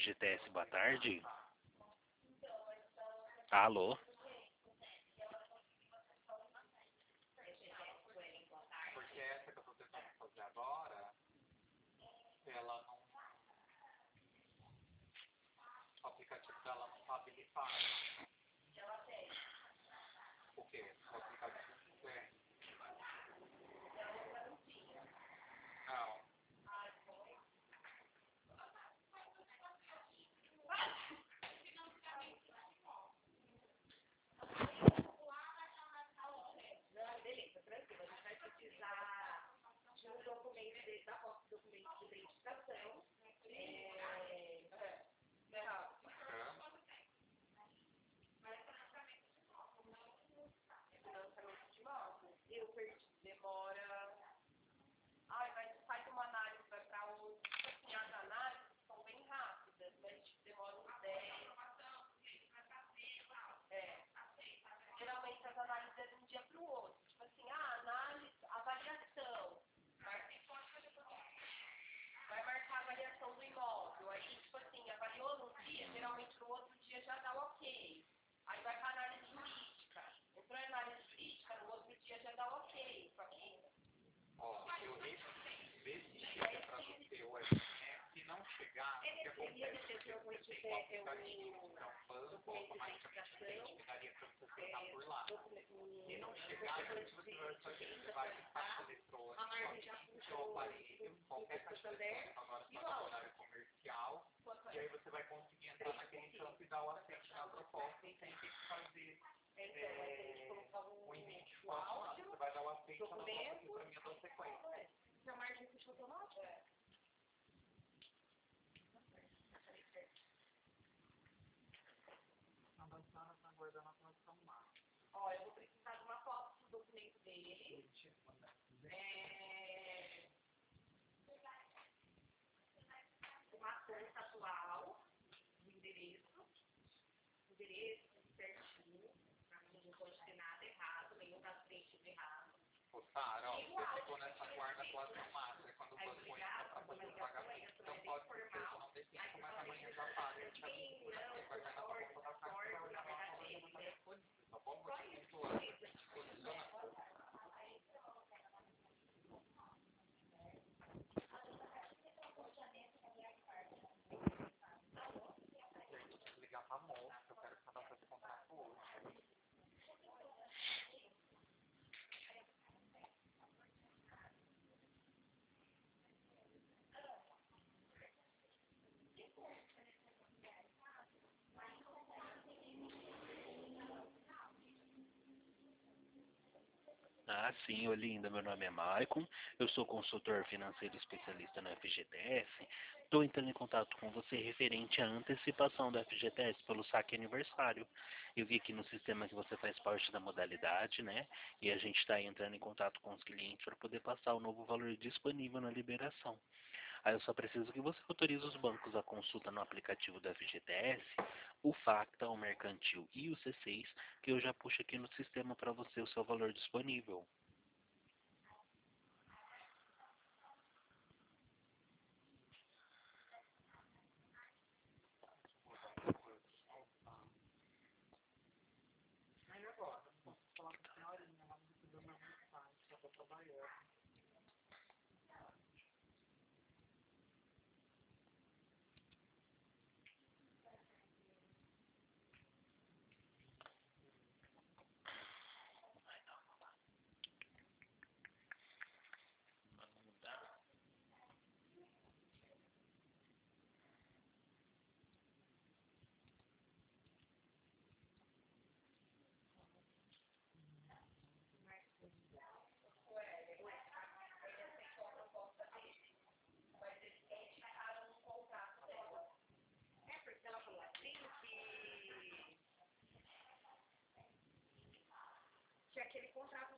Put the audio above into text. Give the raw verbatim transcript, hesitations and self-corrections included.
G T S, boa tarde. Alô? Porque essa que eu tô tentando fazer agora, ela não. O aplicativo dela não tá habilitado. O quê? O aplicativo é. Não. Beleza, tranquilo. A gente vai precisar de um documento de, da foto do documento de identificação. É... É... Não. Financiamento de imóvel. Eu perdi. Demora. Ai, mas faz uma análise, vai para o. Tipo assim, as análises são bem rápidas, mas tipo, demora uns dez. É. Geralmente as análises é de um dia para o outro. Tipo assim, a análise, avaliação. Vai marcar a avaliação do imóvel. Aí, tipo assim, avaliou num dia, geralmente no outro dia já dá o ok. Aí vai para análise jurídica. Entrou em análise jurídica, no outro dia já dá o ok. Só que. Ó, eu esse chega pra você o S M S, se não chegar, o que acontece? Você tem um aplicativo, é um banco, automaticamente ele identificaria pra você acessar por lá. Se não chegar, o que você vai fazer? Você vai no caixa eletrônico, no seu aparelho, qualquer caixa eletrônico agora está no horário comercial, e aí você vai conseguir entrar naquele campo e dar o acesso na proposta sem ter que fazer é, um e-mail de foto, você vai dar o acesso na proposta e pra mim eu dou sequência. Na margem de automático? É. Avançando, está aguardando a aprovação máxima. Ó, eu vou precisar de uma foto do documento dele. É... Uma conta atual, o endereço, o endereço certinho, pra mim não pode ter nada errado, nenhum das preenchido errado. Ô, Sara, ó, você ficou nessa guarda atuação máxima, quando o banco entra para fazer o pagamento. Então pode ser que eu não dê tempo, mas amanhã já paga. A gente vai vai cair na conta da caixa e vai olhar lá na hora que está disponível, tá bom? Vou te pontuando, posicionando. Tem que ligar pra moça, eu quero que ela faça esse contrato hoje. Ah, sim, Olinda, meu nome é Maicon, eu sou consultor financeiro especialista no F G T S. Estou entrando em contato com você referente à antecipação do F G T S pelo saque aniversário. Eu vi aqui no sistema que você faz parte da modalidade, né? E a gente está entrando em contato com os clientes para poder passar o novo valor disponível na liberação. Aí eu só preciso que você autorize os bancos a consulta no aplicativo do F G T S, o Facta, o Mercantil e o C seis, que eu já puxo aqui no sistema para você o seu valor disponível. Aí agora, posso falar com a senhorinha, ela me recebeu minha mensagem, que eu tô trabalhando. Que aquele contrato